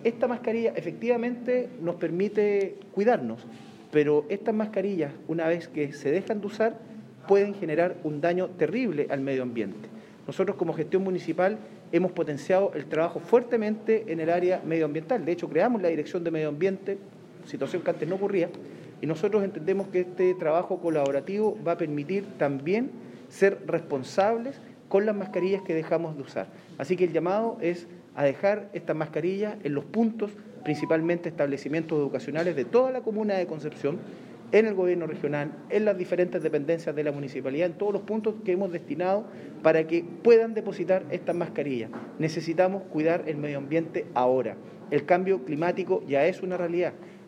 esta mascarilla efectivamente nos permite cuidarnos, pero estas mascarillas, una vez que se dejan de usar, pueden generar un daño terrible al medio ambiente. Nosotros como gestión municipal hemos potenciado el trabajo fuertemente en el área medioambiental. De hecho, creamos la Dirección de Medio Ambiente, situación que antes no ocurría, y nosotros entendemos que este trabajo colaborativo va a permitir también ser responsables con las mascarillas que dejamos de usar. Así que el llamado es a dejar estas mascarillas en los puntos, principalmente establecimientos educacionales de toda la comuna de Concepción, en el gobierno regional, en las diferentes dependencias de la municipalidad, en todos los puntos que hemos destinado para que puedan depositar estas mascarillas. Necesitamos cuidar el medio ambiente ahora. El cambio climático ya es una realidad.